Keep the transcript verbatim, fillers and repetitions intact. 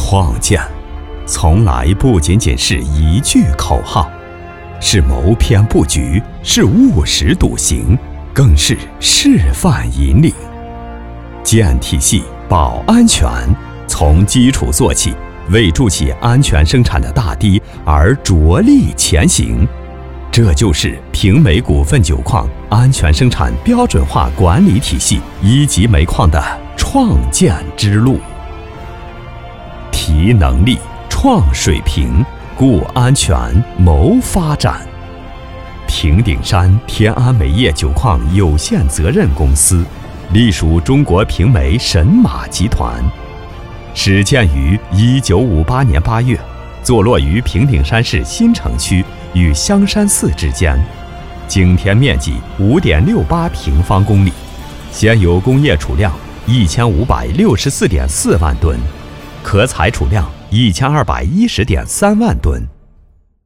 创建从来不仅仅是一句口号，是谋篇布局，是务实笃行，更是示范引领。建体系保安全，从基础做起，为筑起安全生产的大堤而着力前行。这就是平美股份酒矿安全生产标准化管理体系一级煤矿的创建之路。提能力，创水平，固安全，谋发展。平顶山天安煤业酒矿有限责任公司隶属中国平煤神马集团，始建于一九五八年八月，坐落于平顶山市新城区与香山寺之间，井田面积五点六八平方公里，现有工业储量一千五百六十四点四万吨，可采储量一千二百一十点三万吨。